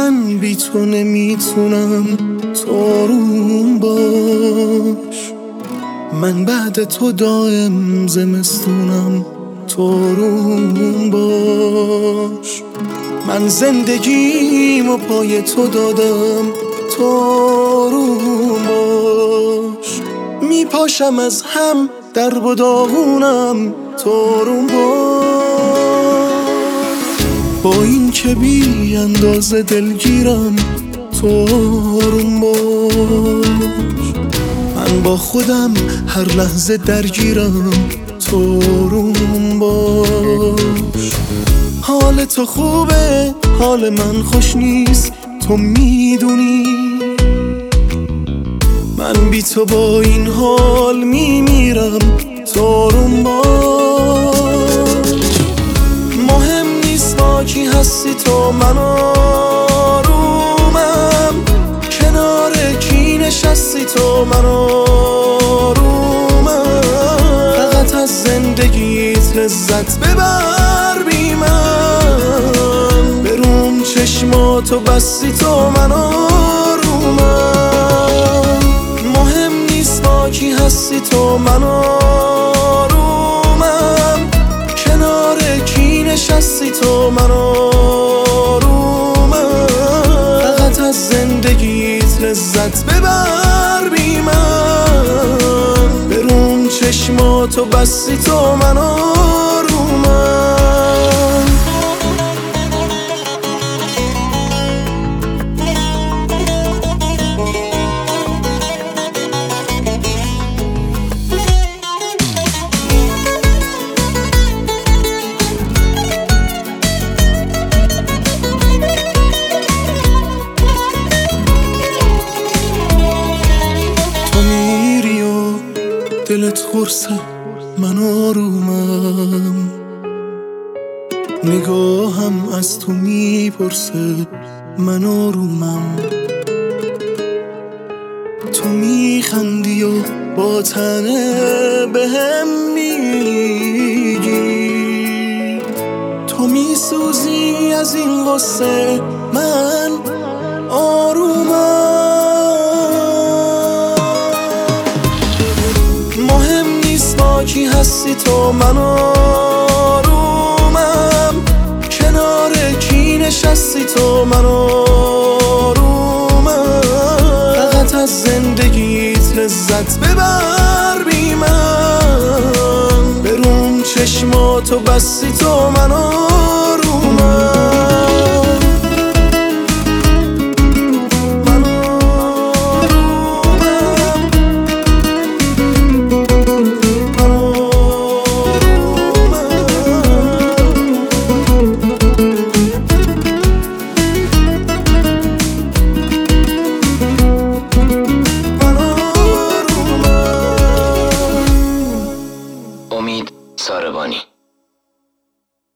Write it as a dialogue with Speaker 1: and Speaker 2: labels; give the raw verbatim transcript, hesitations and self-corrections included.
Speaker 1: من بی تو نمیتونم، تو روم باش. من بعد تو دائم زمستونم، تو روم باش. من زندگیمو پای تو دادم، تو روم باش. میپاشم از هم درب و داغونم، تو روم باش. با این که بی اندازه دلگیرم، تو روم باش. من با خودم هر لحظه درگیرم، تو روم باش. حال تو خوبه، حال من خوش نیست، تو میدونی. من بی تو با این حال میمیرم، تو روم باش. مهم نیست با کی هستی تو، من آرومم. کنار کی نشستی تو، من آرومم. فقط از زندگیت لذت ببر بی من. بروم چشماتو بستی تو، من آرومم. مهم نیست با کی هستی تو، من آرومم. کنار کی نشستی تو، من آرومم. فقط از زندگیت لذت ببر بی من. بروم چشماتو بستی تو، من آرومم. دلت خورسه، من آرومم. نگاهم از تو میپرسه، من آرومم. تو میخندی و با تنه بهم میگی، تو میسوزی از این غصه، من آرومم. کی هستی تو، من آرومم. کنار کی نشستی تو، من آرومم. فقط از زندگیت لذت ببر بی من. بروم چشماتو بستی